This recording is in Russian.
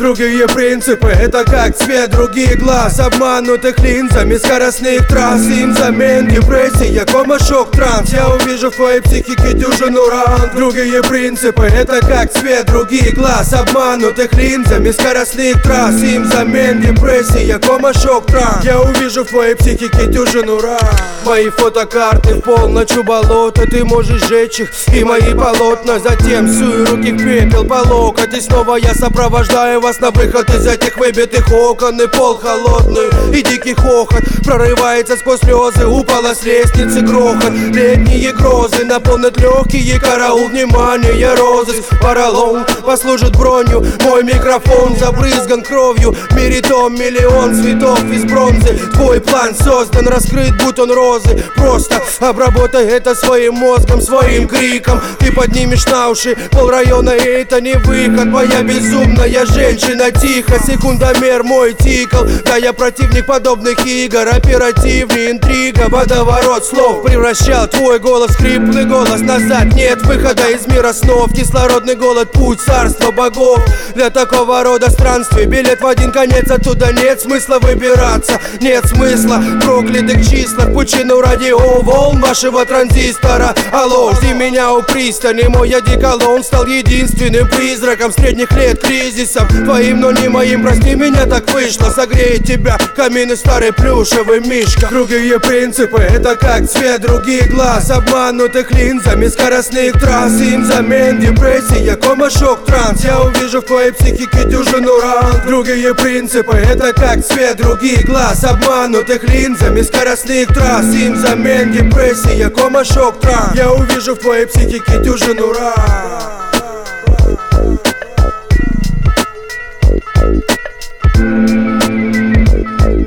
Другие принципы, это как цвет других глаз, обманутых линзами скоростных трасс. Им замен депрессия, кома, шок, транс. Я увижу в твоей психике дюжину ран. Другие принципы, это как цвет других глаз, обманутых линзами скоростных трасс. Им замен депрессия, кома, шок, транс. Я увижу в твоей психике дюжину ран. Мои фотокарты в полночь у болота, ты можешь сжечь их и мои полотна. Затем сую руки в пепел по локоть, и снова я сопровождаю вас на выход из этих выбитых окон. И пол холодный, и дикий хохот прорывается сквозь слезы. Упала с лестницы грохот, летние грозы наполнят легкие, караул, внимание, розыск. Поролон послужит бронью, мой микрофон забрызган кровью. В мире том миллион цветов из бронзы. Твой план создан, раскрыт, будь он розы. Просто обработай это своим мозгом, своим криком. Ты поднимешь на уши полрайона, и это не выход. Моя безумная женщина тихо, секундомер мой тикал. Да, я противник подобных игр, оперативный интрига. Водоворот слов превращал твой голос в хриплый голос. Назад нет выхода из мира снов. Кислородный голод, путь царства богов. Для такого рода странствий билет в один конец, оттуда нет смысла выбираться. Нет смысла в проклятых числах, пучину радиоволн вашего транзистора. Алло, жди меня у пристани, мой одеколон стал единственным призраком средних лет кризисом. Твоим, но не моим, прости, меня так вышло. Согреет тебя камин и старый плюшевый мишка. Другие принципы, это как цвет других глаз, обманутых линзами скоростных трасс. Им замен депрессия, кома, шок, транс. Я увижу в твоей психике дюжину ран. Другие принципы, это как цвет других глаз, обманутых линзами скоростных трасс. Им замен депрессия, кома, шок, транс. Я увижу в твоей психике дюжину ран.